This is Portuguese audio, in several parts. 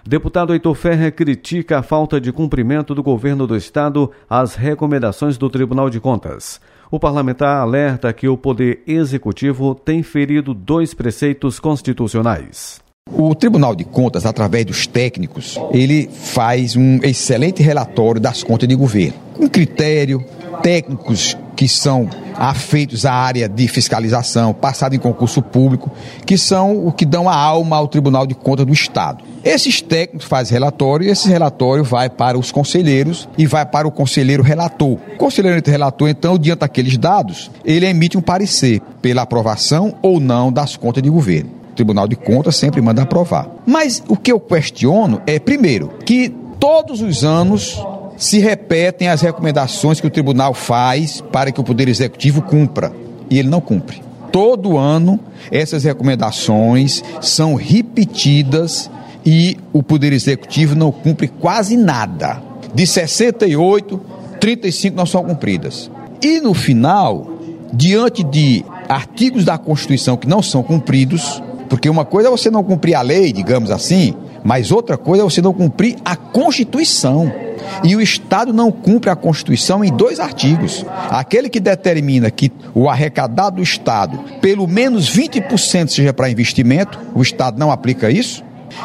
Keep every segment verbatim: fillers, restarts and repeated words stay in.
Deputado Heitor Ferrer critica a falta de cumprimento do governo do Estado às recomendações do Tribunal de Contas. O parlamentar alerta que o Poder Executivo tem ferido dois preceitos constitucionais. O Tribunal de Contas, através dos técnicos, ele faz um excelente relatório das contas de governo, com critério, técnicos que são afeitos à área de fiscalização, passado em concurso público, que são o que dão a alma ao Tribunal de Contas do Estado. Esses técnicos fazem relatório e esse relatório vai para os conselheiros e vai para o conselheiro relator. O conselheiro relator, então, diante daqueles dados, ele emite um parecer pela aprovação ou não das contas de governo. O Tribunal de Contas sempre manda aprovar. Mas o que eu questiono é, primeiro, que todos os anos se repetem as recomendações que o tribunal faz para que o Poder Executivo cumpra, e ele não cumpre. Todo ano, essas recomendações são repetidas e o Poder Executivo não cumpre quase nada. De sessenta e oito, trinta e cinco não são cumpridas. E no final, diante de artigos da Constituição que não são cumpridos, porque uma coisa é você não cumprir a lei, digamos assim, mas outra coisa é você não cumprir a Constituição. E o Estado não cumpre a Constituição em dois artigos. Aquele que determina que o arrecadado do Estado, pelo menos vinte por cento seja para investimento, o Estado não aplica isso.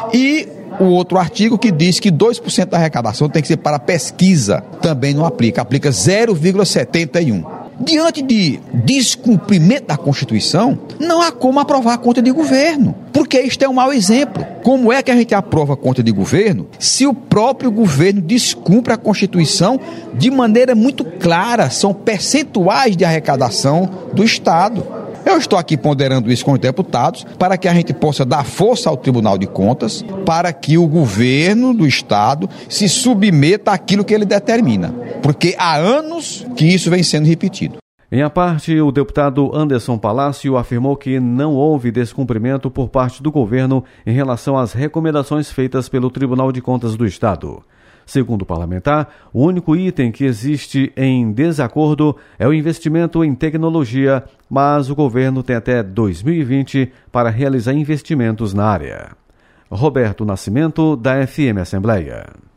E o outro artigo que diz que dois por cento da arrecadação tem que ser para pesquisa, também não aplica, aplica zero vírgula setenta e um. Diante de descumprimento da Constituição, não há como aprovar a conta de governo, porque isto é um mau exemplo. Como é que a gente aprova a conta de governo se o próprio governo descumpre a Constituição de maneira muito clara? São percentuais de arrecadação do Estado. Eu estou aqui ponderando isso com os deputados para que a gente possa dar força ao Tribunal de Contas, para que o governo do Estado se submeta àquilo que ele determina, porque há anos que isso vem sendo repetido. Em a parte, o deputado Anderson Palácio afirmou que não houve descumprimento por parte do governo em relação às recomendações feitas pelo Tribunal de Contas do Estado. Segundo o parlamentar, o único item que existe em desacordo é o investimento em tecnologia, mas o governo tem até dois mil e vinte para realizar investimentos na área. Roberto Nascimento, da F M Assembleia.